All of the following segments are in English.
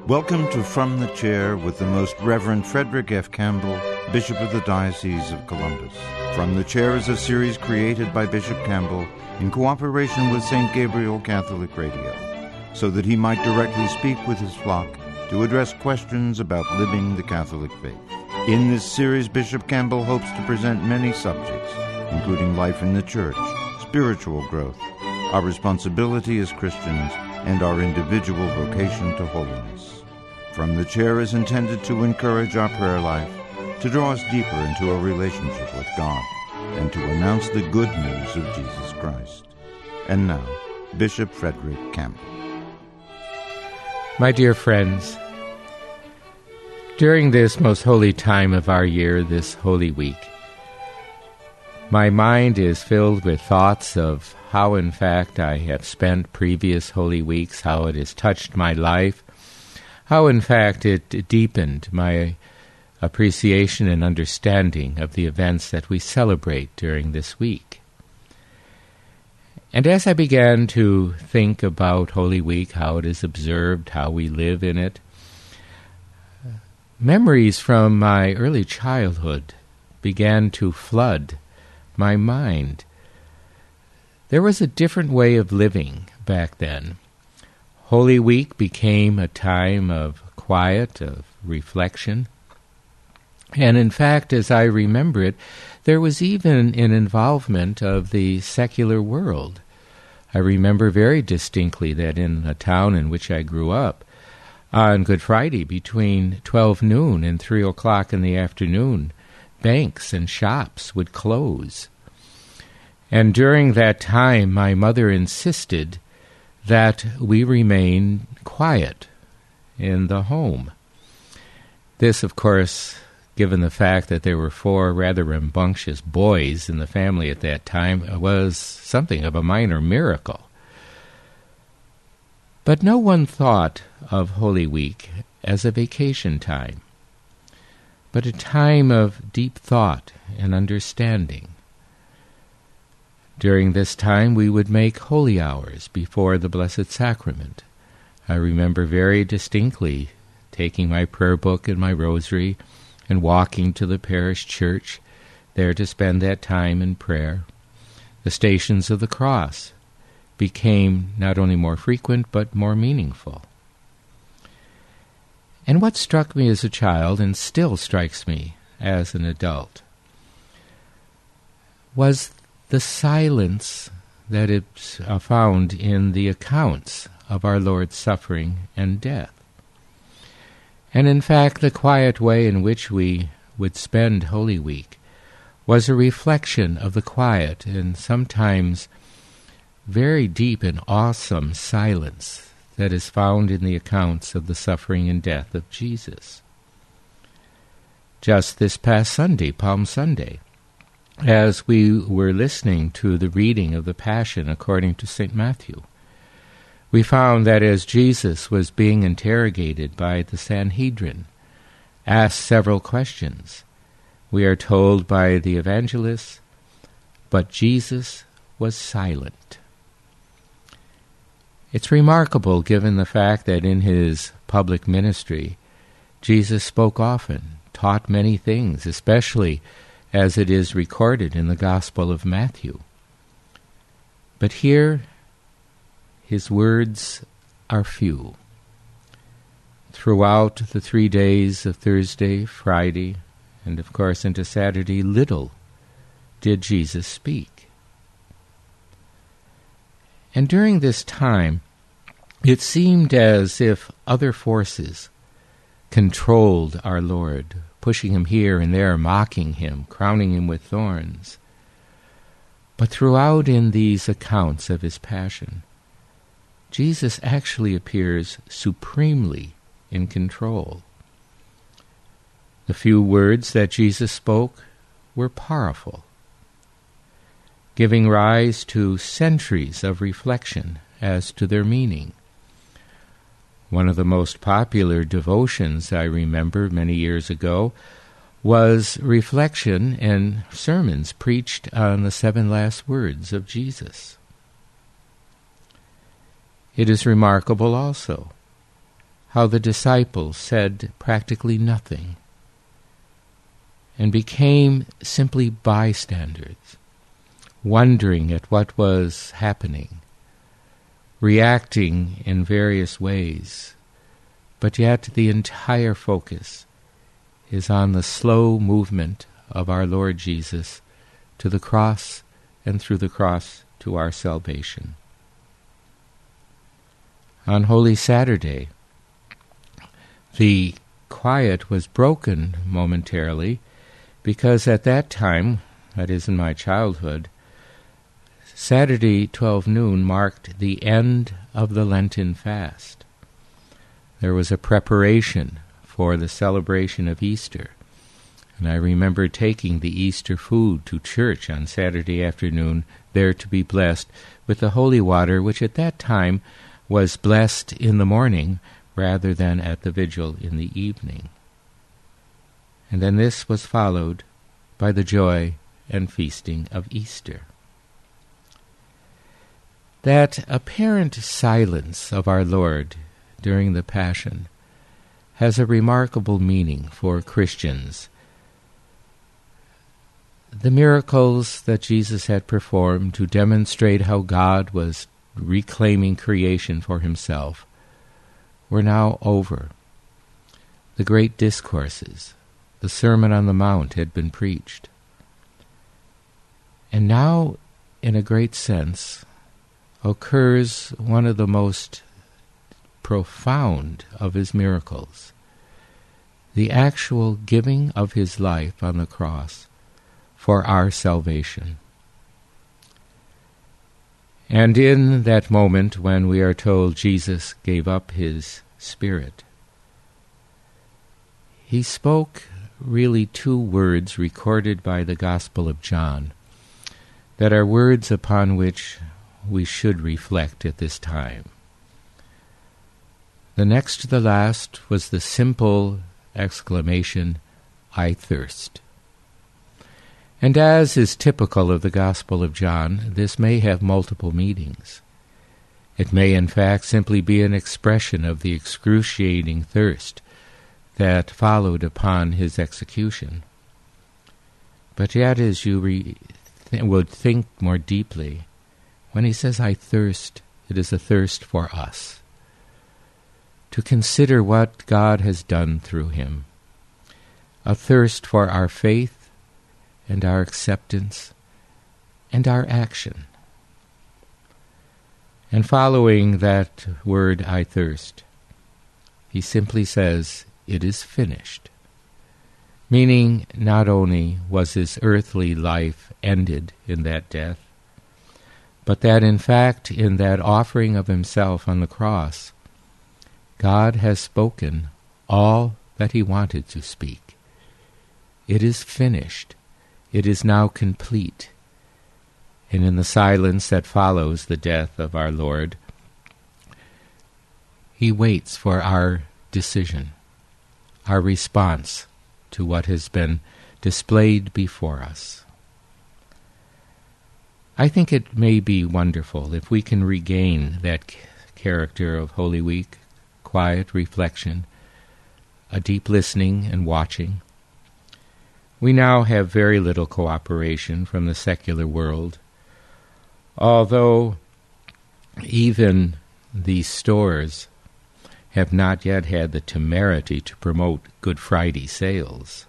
Welcome to From the Chair with the Most Reverend Frederick F. Campbell, Bishop of the Diocese of Columbus. From the Chair is a series created by Bishop Campbell in cooperation with St. Gabriel Catholic Radio, so that he might directly speak with his flock to address questions about living the Catholic faith. In this series, Bishop Campbell hopes to present many subjects, including life in the Church, spiritual growth, our responsibility as Christians, and our individual vocation to holiness. From the Chair is intended to encourage our prayer life, to draw us deeper into a relationship with God, and to announce the good news of Jesus Christ. And now, Bishop Frederick Campbell. My dear friends, during this most holy time of our year, this Holy Week, my mind is filled with thoughts of how, in fact, I have spent previous Holy Weeks, how it has touched my life, how, in fact, it deepened my appreciation and understanding of the events that we celebrate during this week. And as I began to think about Holy Week, how it is observed, how we live in it, memories from my early childhood began to flood my mind. There was a different way of living back then. Holy Week became a time of quiet, of reflection. And in fact, as I remember it, there was even an involvement of the secular world. I remember very distinctly that in a town in which I grew up, on Good Friday, between 12 noon and 3 o'clock in the afternoon, banks and shops would close. And during that time, my mother insisted that we remain quiet in the home. This, of course, given the fact that there were 4 rather rambunctious boys in the family at that time, was something of a minor miracle. But no one thought of Holy Week as a vacation time, but a time of deep thought and understanding. During this time, we would make holy hours before the Blessed Sacrament. I remember very distinctly taking my prayer book and my rosary and walking to the parish church, there to spend that time in prayer. The Stations of the Cross became not only more frequent, but more meaningful. And what struck me as a child, and still strikes me as an adult, was the silence that is found in the accounts of our Lord's suffering and death. And in fact, the quiet way in which we would spend Holy Week was a reflection of the quiet and sometimes very deep and awesome silence that is found in the accounts of the suffering and death of Jesus. Just this past Sunday, Palm Sunday, as we were listening to the reading of the Passion according to St. Matthew, we found that as Jesus was being interrogated by the Sanhedrin, asked several questions, we are told by the evangelists, but Jesus was silent. It's remarkable given the fact that in his public ministry, Jesus spoke often, taught many things, especially as it is recorded in the Gospel of Matthew. But here, his words are few. Throughout the 3 days of Thursday, Friday, and of course into Saturday, little did Jesus speak. And during this time, it seemed as if other forces controlled our Lord, pushing him here and there, mocking him, crowning him with thorns. But throughout in these accounts of his passion, Jesus actually appears supremely in control. The few words that Jesus spoke were powerful, giving rise to centuries of reflection as to their meaning. One of the most popular devotions I remember many years ago was reflection and sermons preached on the 7 last words of Jesus. It is remarkable also how the disciples said practically nothing and became simply bystanders, wondering at what was happening, reacting in various ways, but yet the entire focus is on the slow movement of our Lord Jesus to the cross and through the cross to our salvation. On Holy Saturday, the quiet was broken momentarily because at that time, that is in my childhood, Saturday 12 noon marked the end of the Lenten fast. There was a preparation for the celebration of Easter, and I remember taking the Easter food to church on Saturday afternoon, there to be blessed with the holy water, which at that time was blessed in the morning rather than at the vigil in the evening. And then this was followed by the joy and feasting of Easter. That apparent silence of our Lord during the Passion has a remarkable meaning for Christians. The miracles that Jesus had performed to demonstrate how God was reclaiming creation for himself were now over. The great discourses, the Sermon on the Mount had been preached. And now, in a great sense, occurs one of the most profound of his miracles, the actual giving of his life on the cross for our salvation. And in that moment when we are told Jesus gave up his spirit, he spoke really two words recorded by the Gospel of John that are words upon which we should reflect at this time. The next to the last was the simple exclamation, "I thirst." And as is typical of the Gospel of John, this may have multiple meanings. It may in fact simply be an expression of the excruciating thirst that followed upon his execution. But yet as you would think more deeply, when he says, "I thirst," it is a thirst for us, to consider what God has done through him, a thirst for our faith and our acceptance and our action. And following that word, "I thirst," he simply says, "It is finished," meaning not only was his earthly life ended in that death, but that in fact in that offering of himself on the cross, God has spoken all that he wanted to speak. It is finished. It is now complete. And in the silence that follows the death of our Lord, he waits for our decision, our response to what has been displayed before us. I think it may be wonderful if we can regain that character of Holy Week, quiet reflection, a deep listening and watching. We now have very little cooperation from the secular world, although even these stores have not yet had the temerity to promote Good Friday sales.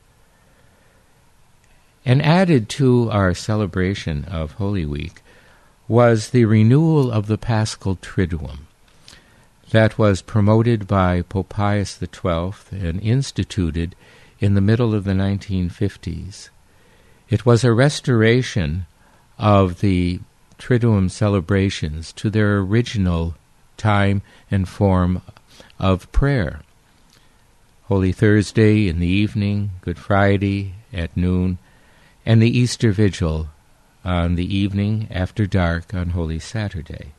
And added to our celebration of Holy Week was the renewal of the Paschal Triduum that was promoted by Pope Pius XII and instituted in the middle of the 1950s. It was a restoration of the Triduum celebrations to their original time and form of prayer. Holy Thursday in the evening, Good Friday at noon, and the Easter Vigil on the evening after dark on Holy Saturday.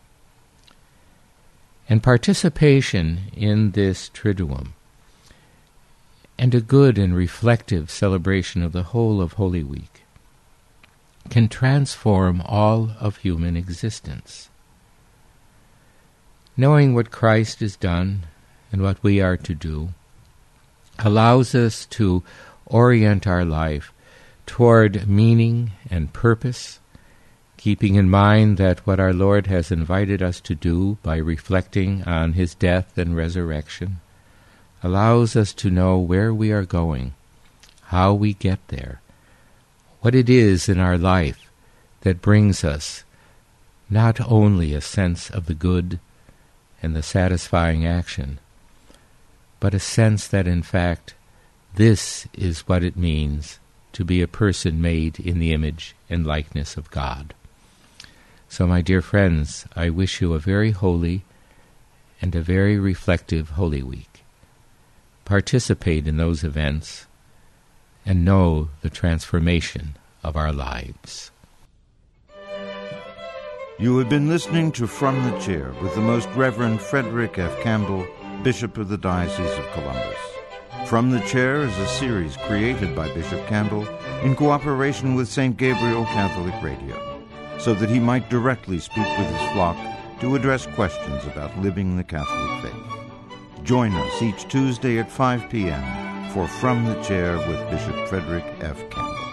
And participation in this Triduum and a good and reflective celebration of the whole of Holy Week can transform all of human existence. Knowing what Christ has done and what we are to do, allows us to orient our life toward meaning and purpose, keeping in mind that what our Lord has invited us to do by reflecting on his death and resurrection allows us to know where we are going, how we get there, what it is in our life that brings us not only a sense of the good and the satisfying action, but a sense that in fact this is what it means to be a person made in the image and likeness of God. So, my dear friends, I wish you a very holy and a very reflective Holy Week. Participate in those events and know the transformation of our lives. You have been listening to From the Chair with the Most Reverend Frederick F. Campbell, Bishop of the Diocese of Columbus. From the Chair is a series created by Bishop Campbell in cooperation with St. Gabriel Catholic Radio, so that he might directly speak with his flock to address questions about living the Catholic faith. Join us each Tuesday at 5 p.m. for From the Chair with Bishop Frederick F. Campbell.